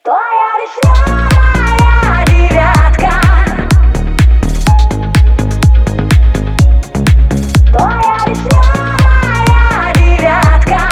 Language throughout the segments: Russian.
Твоя вишневая девятка. Твоя вишневая девятка.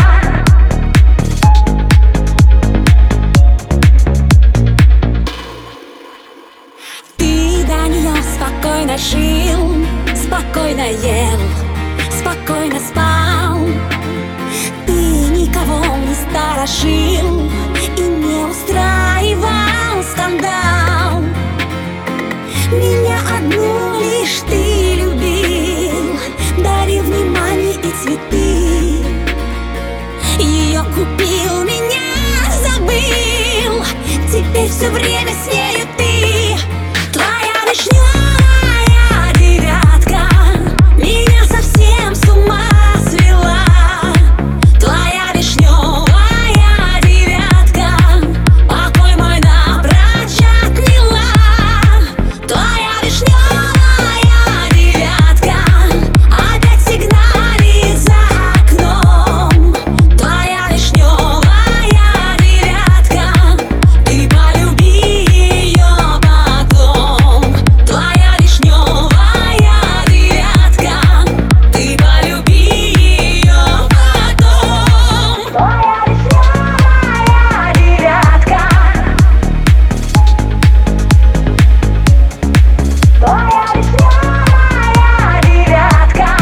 Ты до нее спокойно жил, спокойно ел, спокойно спал. Ты никого не сторожил и не устраивал скандал. Меня одну лишь ты любил, дарил внимание и цветы. Ее купил, меня забыл, теперь все время с нею ты. Твоя вишневая девятка меня совсем с ума свела. Твоя вишневая девятка покой мой напрочь отняла. Твоя вишневая девятка опять сигналит за окном. Твоя вишневая девятка, ты полюби ее потом. Твоя вишневая девятка, ты полюби ее потом. Твоя вишневая девятка. Твоя вишневая девятка.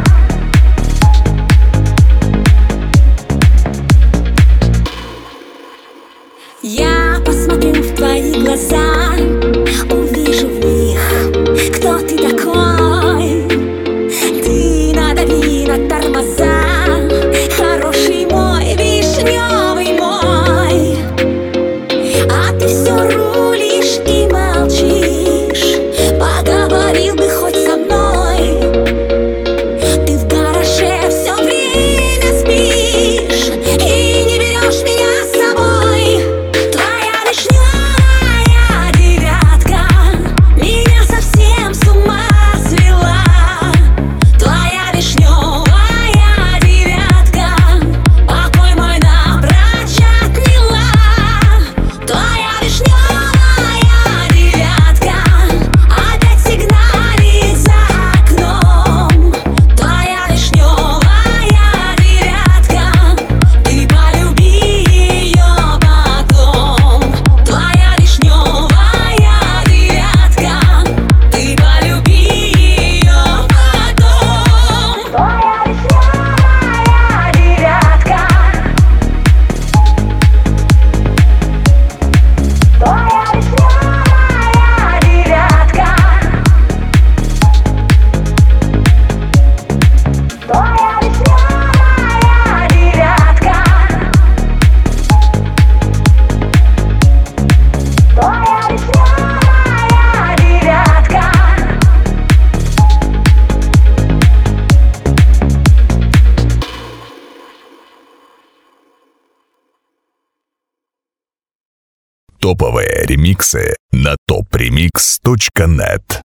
Я посмотрю в твои глаза, увижу в них, кто ты такой. Ты надави на тормоза, хороший мой, вишневый мой. А ты все рулишь и молчишь, поговорил бы хоть со мной. Ты в гараже все время спишь и не берешь меня с собой. Твоя вишневая девятка меня совсем с ума свела. Твоя вишневая девятка покой мой напрочь отняла. Твоя вишневая девятка опять сигналит за окном. Твоя вишневая девятка, ты полюби ее потом. Твоя вишневая девятка, ты полюби ее потом. Твоя вишневая девятка. Твоя вишневая девятка. Твоя вишневая девятка. Твоя вишневая девятка. Топовые ремиксы на topremix.net.